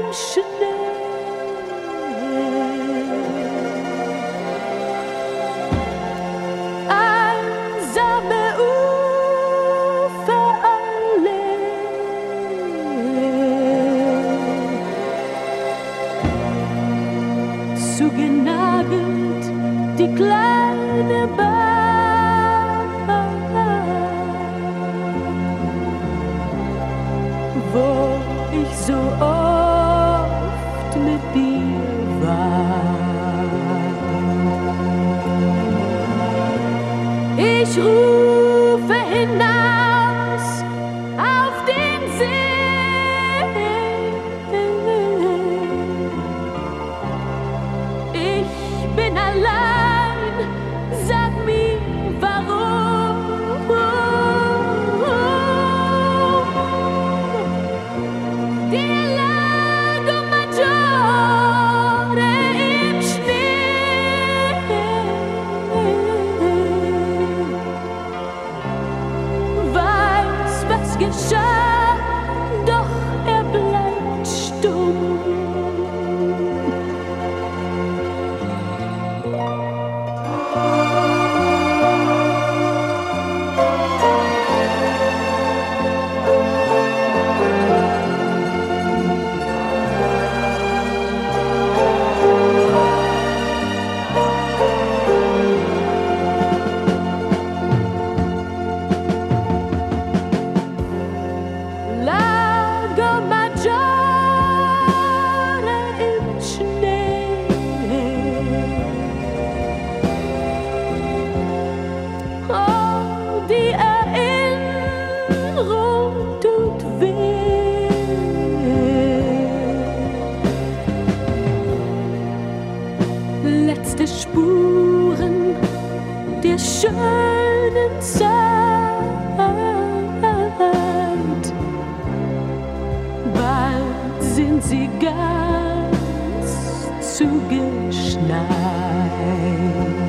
Schnee. Einsame Uferallee, zugenagelt die kleine Bahn, wo ich so oft mit dir war. Ich rufe hinaus auf den See. Ich bin allein, sag mir warum. Die Lago Maggiore im Schnee, weiß, was geschah, doch er bleibt stumm. Lago Maggiore im Schnee, oh, die Erinnerung tut weh. Letzte Spuren der schönen Zeit, bald sind sie ganz zugeschneit.